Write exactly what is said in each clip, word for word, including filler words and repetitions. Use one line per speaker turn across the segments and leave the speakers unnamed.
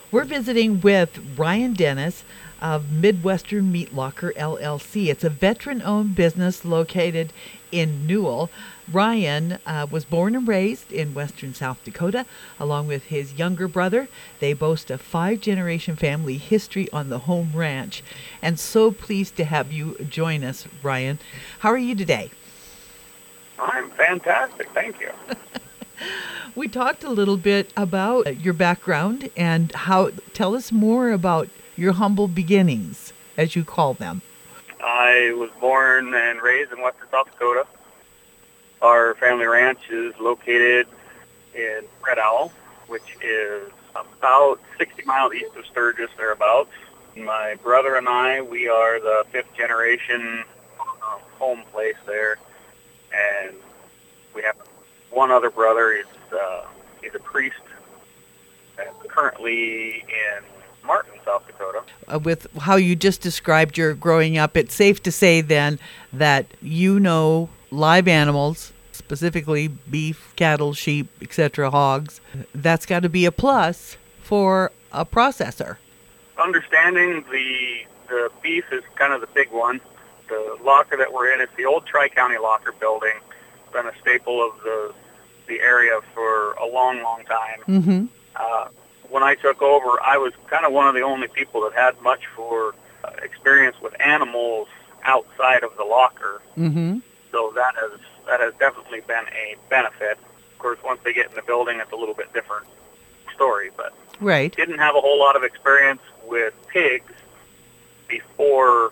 We're visiting with Ryan Dennis of Midwestern Meat Locker L L C. It's a veteran-owned business located in Newell. Ryan uh, was born and raised in western South Dakota, along with his younger brother. They boast a five-generation family history on the home ranch. And so pleased to have you join us, Ryan. How are you today?
I'm fantastic. Thank you.
We talked a little bit about your background and how, tell us more about your humble beginnings, as you call them.
I was born and raised in western South Dakota. Our family ranch is located in Red Owl, which is about sixty miles east of Sturgis, thereabouts. My brother and I, we are the fifth generation uh, home place there, and we have one other brother. He's, uh, he's a priest, and currently in Martin, South Dakota.
Uh, with how you just described your growing up, it's safe to say then that you know live animals, specifically beef, cattle, sheep, et cetera, hogs. That's got to be a plus for a processor.
Understanding the the beef is kind of the big one. The locker that we're in, it's the old Tri-County Locker building. It's been a staple of the the area for a long, long time.
Mm-hmm.
Uh, when I took over, I was kind of one of the only people that had much for uh, experience with animals outside of the locker.
Mm-hmm.
So that has that has definitely been a benefit. Of course, once they get in the building, it's a little bit different story. But
right,
didn't have a whole lot of experience with pigs before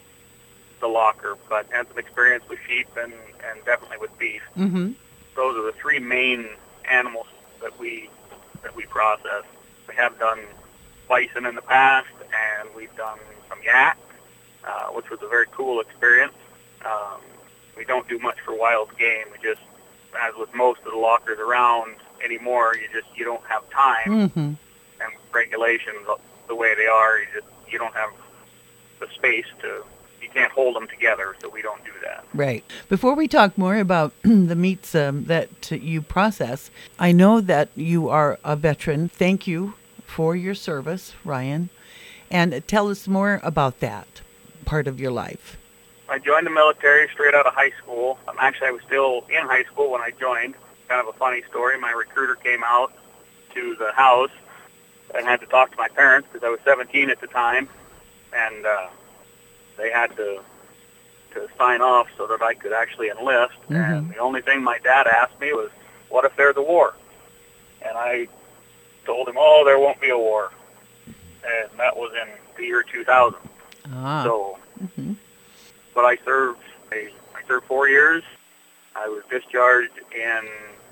the locker, but had some experience with sheep and, and definitely with beef.
mm-hmm.
Those are the three main animals that we that we process. We have done bison in the past, and we've done some yak, uh, which was a very cool experience. Um, we don't do much for wild game. We just, as with most of the lockers around anymore, you just you don't have time,
Mm-hmm.
and with regulations the way they are, you just you don't have the space to. You can't hold them together, so we don't do that.
Right. Before we talk more about the meats um, that you process, I know that you are a veteran. Thank you for your service, Ryan. And tell us more about that part of your life.
I joined the military straight out of high school. Um, actually, I was still in high school when I joined. Kind of a funny story. My recruiter came out to the house and had to talk to my parents because I was seventeen at the time, and uh, they had to to sign off so that I could actually enlist.
Mm-hmm.
And the only thing my dad asked me was, what if there's a war? And I told him, oh, there won't be a war. And that was in the year two thousand.
Ah.
So,
Mm-hmm.
but I served, I, I served four years. I was discharged in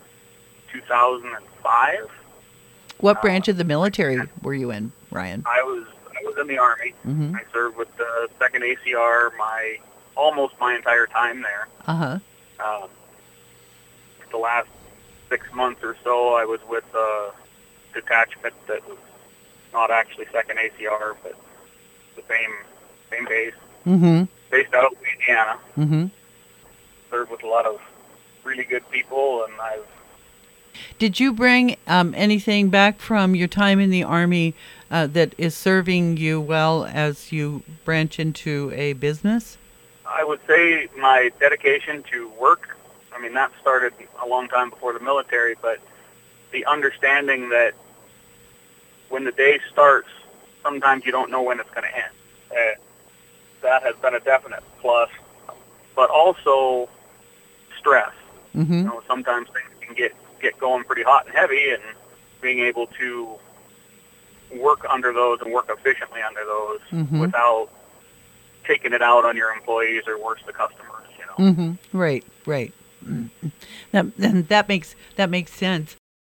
two thousand five.
What branch of the military were you in, Ryan?
I was I was in the Army.
Mm-hmm.
I served with the second A C R my almost my entire time there.
Uh-huh.
Um, the last six months or so, I was with a detachment that was not actually second A C R, but the same same base,
Mm-hmm.
based out of Indiana.
Mm-hmm.
Served with a lot of really good people, and I've
Did you bring um, anything back from your time in the Army uh, that is serving you well as you branch into a business?
I would say my dedication to work, I mean, that started a long time before the military, but the understanding that when the day starts, sometimes you don't know when it's going to end. Uh, that has been a definite plus, but also stress.
Mm-hmm.
You know, sometimes things can get, get going pretty hot and heavy, and being able to work under those and work efficiently under those
Mm-hmm.
without taking it out on your employees or worse, the customers, you know.
Mm-hmm. Right, right. That, and that makes that makes sense.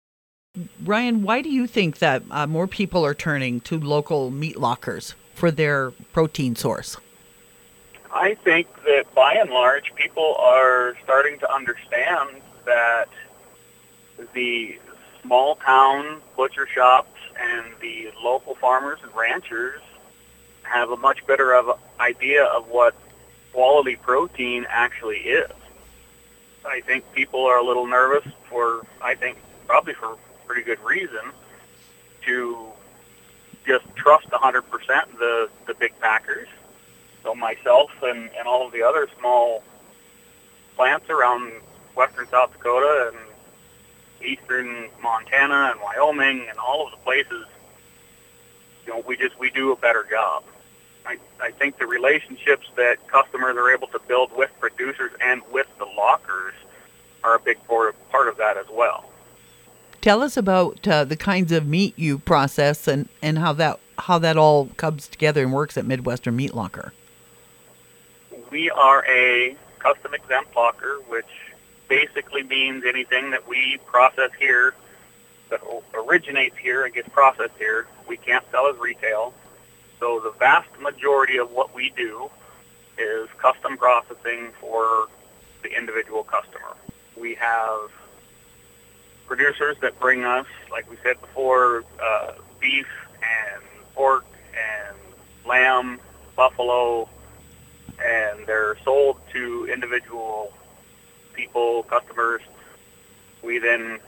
Ryan, why do you think that uh, more people are turning to local meat lockers for their protein source?
I think that by and large, people are starting to understand that the small town butcher shops and the local farmers and ranchers have a much better of idea of what quality protein actually is. I think people are a little nervous for, I think, probably for pretty good reason, to just trust one hundred percent the, the big packers. So myself and, and all of the other small plants around western South Dakota and eastern Montana and Wyoming and all of the places, you know, we just, we do a better job. I, I think the relationships that customers are able to build with producers and with the lockers are a big part of, part of that as well.
Tell us about uh, the kinds of meat you process and, and how that how that all comes together and works at Midwestern Meat Locker.
We are a custom exempt locker, which basically means anything that we process here, that originates here and gets processed here, we can't sell as retail. So the vast majority of what we do is custom processing for the individual customer. We have producers that bring us, like we said before, uh, beef and pork and lamb, buffalo, and they're sold to individual people, customers. We then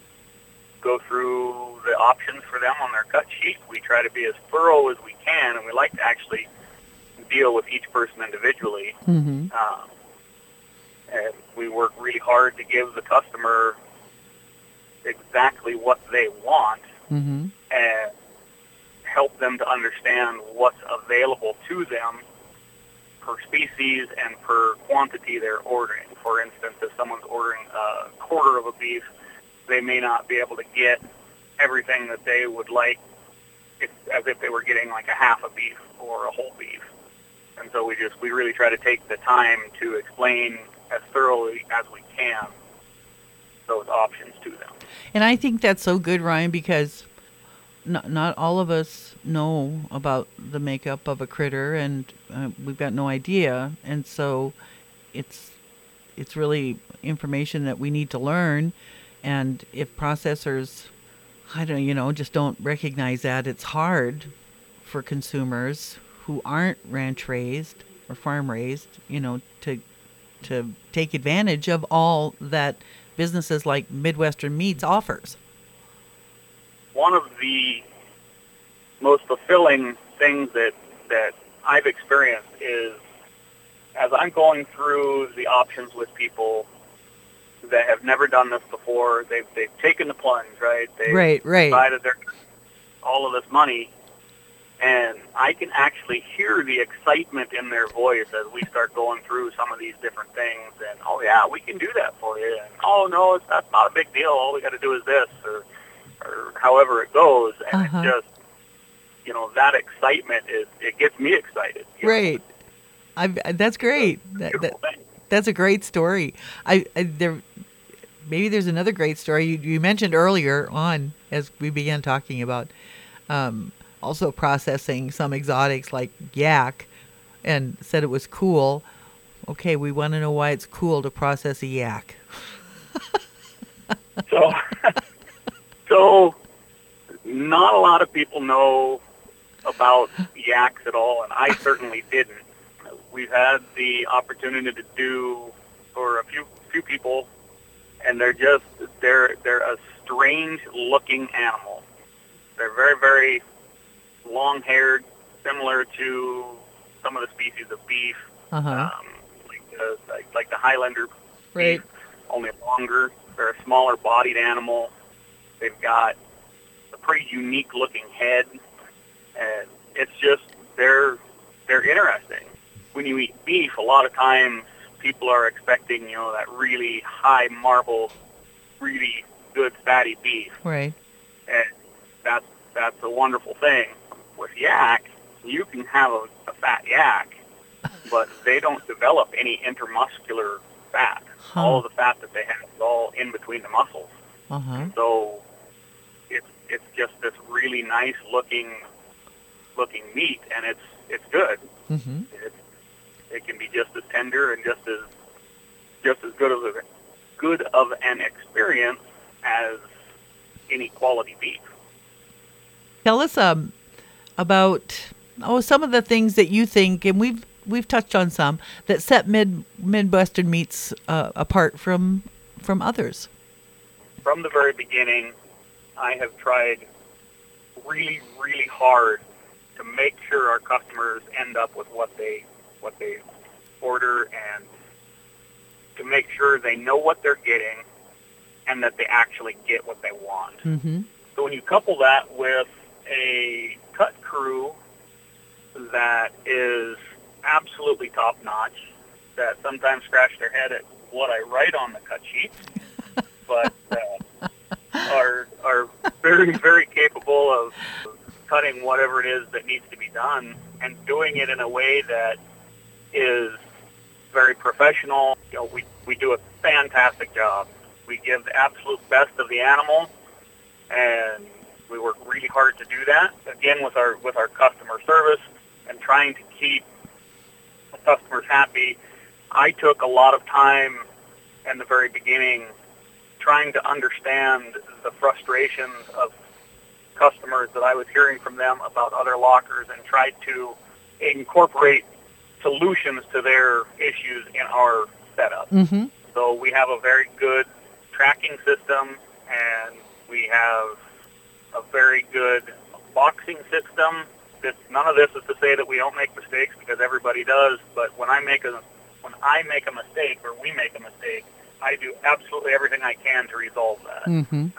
go through the options for them on their cut sheet. We try to be as thorough as we can, and we like to actually deal with each person individually.
Mm-hmm.
Um, and we work really hard to give the customer exactly what they want
Mm-hmm.
and help them to understand what's available to them per species and per quantity they're ordering. For instance, if someone's ordering a quarter of a beef, they may not be able to get everything that they would like if, as if they were getting like a half a beef or a whole beef. And so we just, we really try to take the time to explain as thoroughly as we can those options to them.
And I think that's so good, Ryan, because not, not all of us know about the makeup of a critter, and uh, we've got no idea. And so it's it's really information that we need to learn. And if processors, I don't, you know, just don't recognize that, it's hard for consumers who aren't ranch raised or farm raised, you know, to to take advantage of all that businesses like Midwestern Meats offers.
One of the most fulfilling things that, that I've experienced is as I'm going through the options with people that have never done this before, they've, they've taken the plunge, right? They've
right, right.
decided they're all of this money, and I can actually hear the excitement in their voice as we start going through some of these different things. And, oh, yeah, we can do that for you. And, oh, no, it's, that's not a big deal. All we got to do is this, or, or however it goes. And
uh-huh.
it just, you know, that excitement, is it gets me excited.
Right. I've, that's great. That, that, that's a great story. I, I there Maybe there's another great story. You, you mentioned earlier on, as we began talking about, um, also processing some exotics like yak, and said it was cool. Okay, we want to know why it's cool to process a yak.
so, so not a lot of people know about yaks at all, and I certainly didn't. We've had the opportunity to do for a few few people, and they're just they're they're a strange looking animal. They're very very long-haired, similar to some of the species of beef,
uh-huh.
um, like, uh, like, like the Highlander
right.
beef, only longer. They're a smaller bodied animal. They've got a pretty unique-looking head, and it's just, they're, they're interesting. When you eat beef, a lot of times people are expecting, you know, that really high marble, really good fatty beef.
Right.
And that's, that's a wonderful thing. With yak, you can have a, a fat yak, but they don't develop any intermuscular fat.
Huh.
All of the fat that they have is all in between the muscles.
Uh-huh.
So it's it's just this really nice looking looking meat, and it's it's good.
Mm-hmm.
It's, it can be just as tender and just as just as good of a good of an experience as any quality beef.
Tell us um. about oh some of the things that you think, and we've we've touched on some, that set mid Midwestern Meats uh, apart from from others.
From the very beginning, I have tried really, really hard to make sure our customers end up with what they what they order, and to make sure they know what they're getting and that they actually get what they want.
Mm-hmm.
So when you couple that with a cut crew that is absolutely top-notch, that sometimes scratch their head at what I write on the cut sheet, but uh, are are very, very capable of cutting whatever it is that needs to be done and doing it in a way that is very professional. You know, we, we do a fantastic job. We give the absolute best of the animal, and we work really hard to do that. Again, with our with our customer service and trying to keep the customers happy. I took a lot of time in the very beginning trying to understand the frustrations of customers that I was hearing from them about other lockers, and tried to incorporate solutions to their issues in our setup.
Mm-hmm.
So we have a very good tracking system, and we have a very good boxing system. This, none of this is to say that we don't make mistakes, because everybody does. But when I make a when I make a mistake, or we make a mistake, I do absolutely everything I can to resolve that.
Mm-hmm.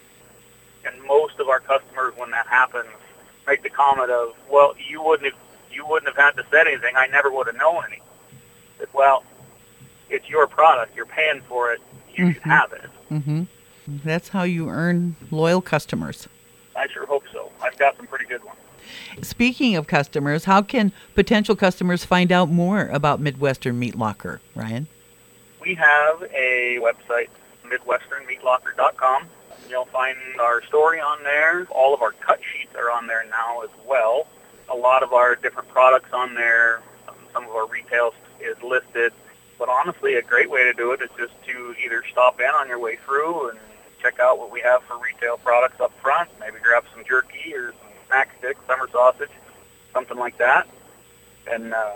And most of our customers, when that happens, make the comment of, "Well, you wouldn't have you wouldn't have had to say anything. I never would have known any." But, well, it's your product. You're paying for it. You
Mm-hmm.
should have it.
Mm-hmm. That's how you earn loyal customers.
I sure hope so. I've got some pretty good ones.
Speaking of customers, how can potential customers find out more about Midwestern Meat Locker, Ryan?
We have a website, midwestern meat locker dot com. You'll find our story on there. All of our cut sheets are on there now as well. A lot of our different products on there. Um, some of our retail is listed. But honestly, a great way to do it is just to either stop in on your way through and check out what we have for retail products up front. Maybe grab some jerky or some snack sticks, summer sausage, something like that. And uh,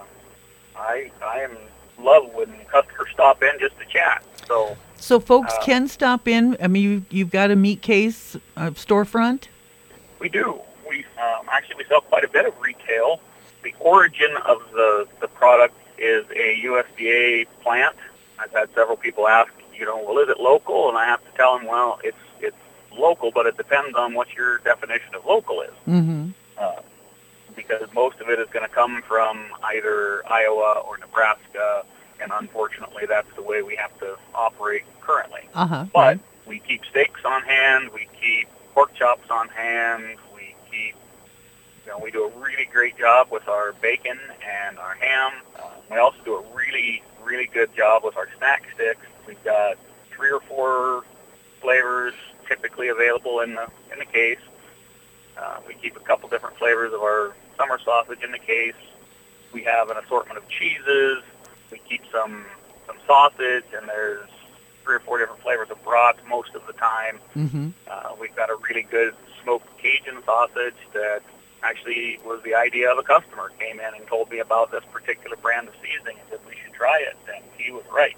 I I am love when customers stop in just to chat. So
So folks
uh,
can stop in. I mean, you, you've got a meat case uh, storefront?
we do. We um, actually we sell quite a bit of retail. The origin of the the product is a U S D A plant. I've had several people ask, you know, well, is it local? And I have to tell them, well, it's it's local, but it depends on what your definition of local is.
Mm-hmm.
Uh, because most of it is going to come from either Iowa or Nebraska, and unfortunately, that's the way we have to operate currently.
Uh-huh.
But
Right.
we keep steaks on hand, we keep pork chops on hand, we keep, you know, we do a really great job with our bacon and our ham. Uh, we also do a really, really good job with our snack sticks. We've got three or four flavors typically available in the in the case. Uh, we keep a couple different flavors of our summer sausage in the case. We have an assortment of cheeses. We keep some some sausage, and there's three or four different flavors of broth most of the time.
Mm-hmm.
Uh, we've got a really good smoked Cajun sausage that actually was the idea of a customer. Came in and told me about this particular brand of seasoning and said we should try it, and he was right.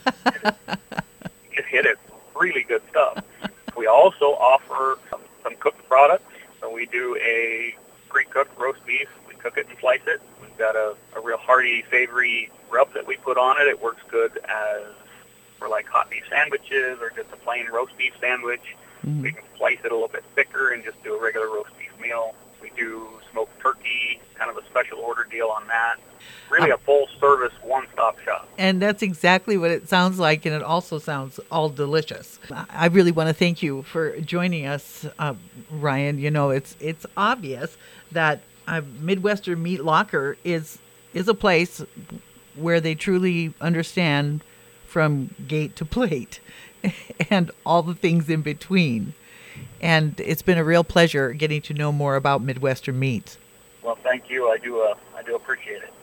It hit it. Really good stuff. We also offer some, some cooked products. So we do a pre-cooked roast beef. We cook it and slice it. We've got a, a real hearty, savory rub that we put on it. It works good as for like hot beef sandwiches or just a plain roast beef sandwich.
Mm-hmm.
We can slice it a little bit thicker and just do a regular roast beef meal. We do smoked turkey, kind of a special order deal on that. Really a full-service, one-stop shop.
And that's exactly what it sounds like, and it also sounds all delicious. I really want to thank you for joining us, uh, Ryan. You know, it's it's obvious that uh, Midwestern Meat Locker is is a place where they truly understand from gate to plate and all the things in between. And it's been a real pleasure getting to know more about Midwestern meats.
Well, thank you. I do. Uh, I do appreciate it.